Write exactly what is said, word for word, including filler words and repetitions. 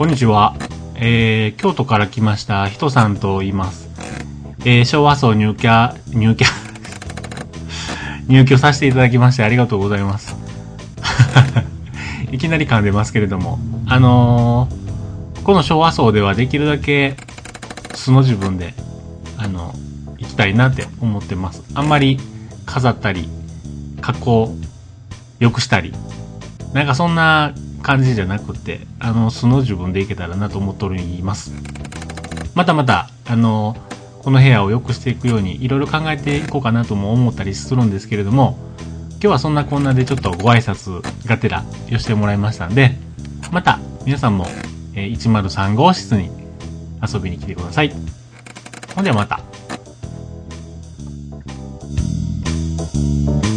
こんにちは。えー、京都から来ましたひとさんと言います。えー、昭和層入居、入居、入居させていただきましてありがとうございます。いきなり噛んでますけれども、あのー、この昭和層ではできるだけ素の自分で、あの、行きたいなって思ってます。あんまり飾ったり、格好良くしたり、なんかそんな感じじゃなくて、あの、素の自分でいけたらなと思っとるんいます。またまた、あの、この部屋を良くしていくように、いろいろ考えていこうかなとも思ったりするんですけれども、今日はそんなこんなでちょっとご挨拶がてら寄せてもらいましたんで、また皆さんもいちまるさん号室に遊びに来てください。ほんではまた。